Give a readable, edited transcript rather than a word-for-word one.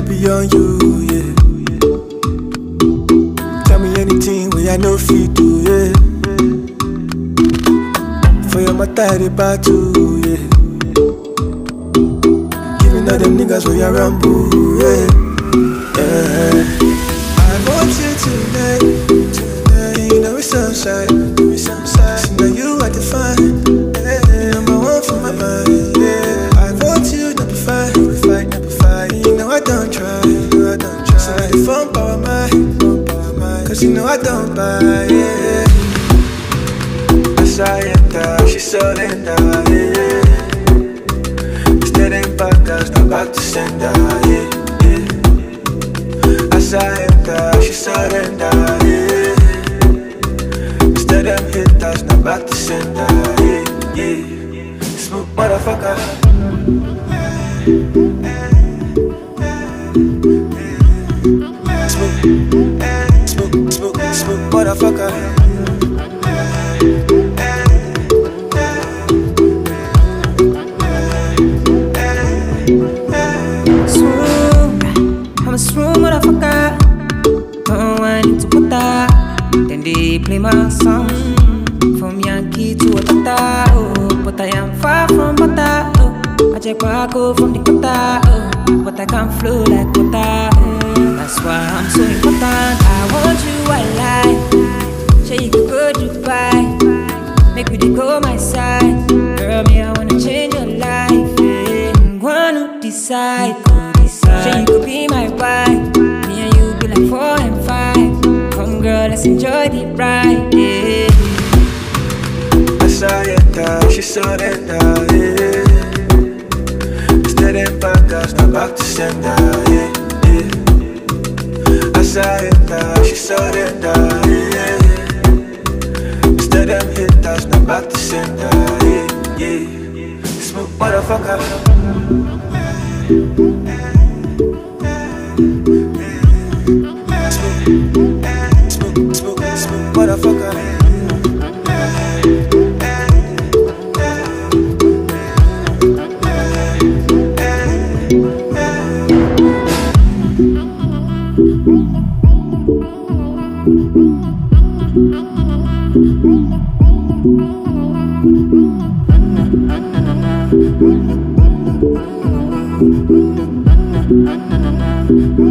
be on you, yeah. Tell me anything where I know fit do, yeah. For your matter, the battle, yeah. Giving all them niggas where you ramble, yeah. I want you tonight, tonight. You know it's sunshine, See now you are defined, number one for my mind, yeah. I want you to be fine, You know I don't try, So now the phone power mine, cause you know I don't buy, yeah. As I enter, she surrender, yeah. Staring back, cause not back to sender, yeah. As I enter, she surrender, yeah. Instead them haters, not back to sender, yeah. Smooth motherfucker. Smooth motherfucker. I'm a smooth motherfucker. Don't want to put that. Then they play my song from Yankee to Otata. Oh, but I am far from butter. Oh, I check back from the gutter. Oh, but I can flow like water. Oh, that's why I'm so important. I want you alive. Sure you could go Dubai. Make me go my side. Girl, me I wanna change your life. Yeah. Wanna decide. Sure you could be my wife. Me and you be like 4 and 5. Come girl, let's enjoy the ride, yeah. As I enter, she surrender, yeah. Staring back, cause not back to sender, yeah. As I enter, she surrender, yeah. Instead them haters, not back to sender, yeah. Smooth motherfucker. Smooth motherfucker. Na na na.